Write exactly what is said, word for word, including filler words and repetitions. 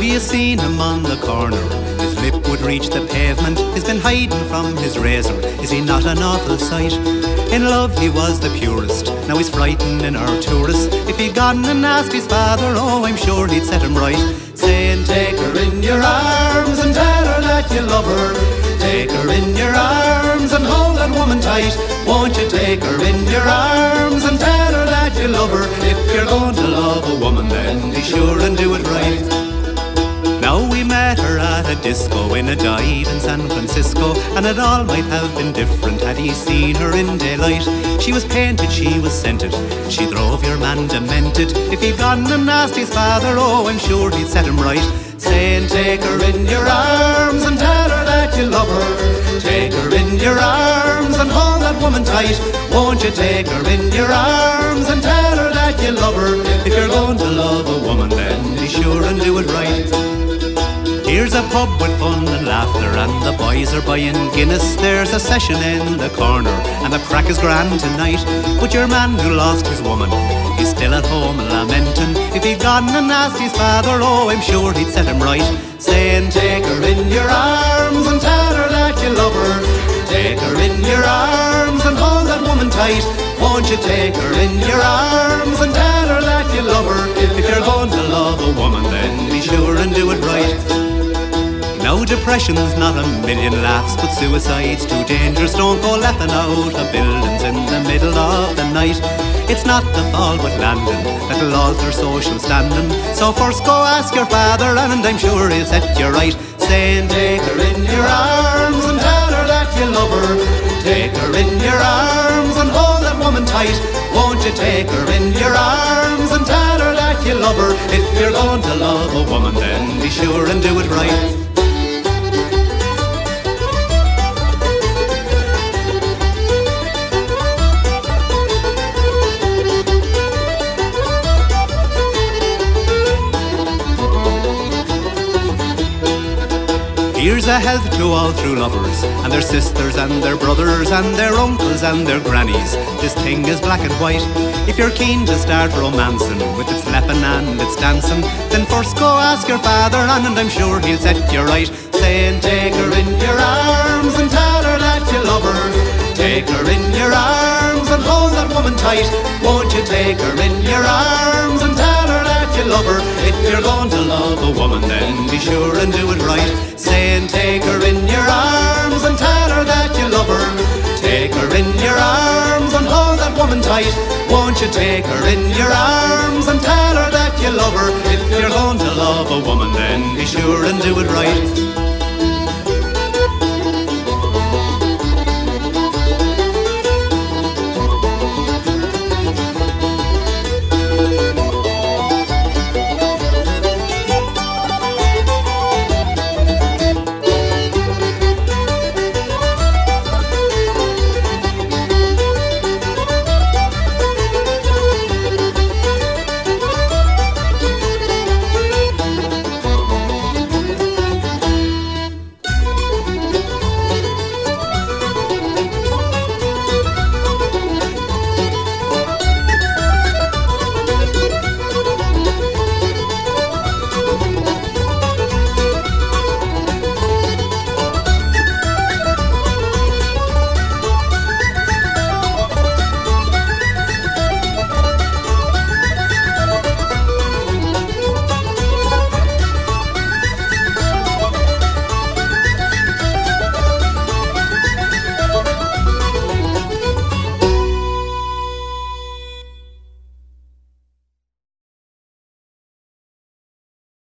you seen him on the corner? His lip would reach the pavement. He's been hiding from his razor. Is he not an awful sight? In love he was the purest. Now he's frightening our tourists. If he'd gone and asked his father, oh, I'm sure he'd set him right, saying, take her in your arms and tell her that you love her. Take her in your arms and hold that woman tight. Won't you take her in your arms and tell her that you love her? If you're going to love a woman, then be sure and do it right. Now we met her at a disco in a dive in San Francisco, and it all might have been different had he seen her in daylight. She was painted, she was scented, she drove your man demented. If he'd gone and asked his father, oh, I'm sure he'd set him right, saying, take her in your arms and tell her that you love her. Take her in your arms and hold that woman tight. Won't you take her in your arms and tell her that you love her? If you're going to love a woman, then be sure and do it right. Here's a pub with fun and laughter, and the boys are buying Guinness. There's a session in the corner, and the crack is grand tonight. But your man who lost his woman, he's still at home lamenting. If he'd gone and asked his father, oh, I'm sure he'd set him right, saying, take her in your arms and tell her that you love her. Take her in your arms and hold that woman tight. Won't you take her in your arms and tell her that you love her? If you're going to love a woman, then be sure and do it right. Now depression's not a million laughs, but suicide's too dangerous. Don't go leaping out of buildings in the middle of the night. It's not the fall but landing that'll alter social standing. So first go ask your father, and I'm sure he'll set you right, saying, take her in your arms and tell her that you love her. Take her in your arms and hold that woman tight. Won't you take her in your arms and tell her that you love her? If you're going to love a woman, then be sure and do it right. Here's a health to all true lovers, and their sisters and their brothers and their uncles and their grannies. This thing is black and white. If you're keen to start romancing with its lepping and its dancing, then first go ask your father, and I'm sure he'll set you right, saying, take her in your arms and tell her that you love her. Take her in your arms and hold that woman tight. Won't you take her in your arms and tell her that you love her? If you're going to love a woman, then be sure and do it right, saying, take her in your arms and tell her that you love her. Take her in your arms and hold that woman tight. Won't you take her in your arms and tell her that you love her? If you're going to love a woman, then be sure and do it right.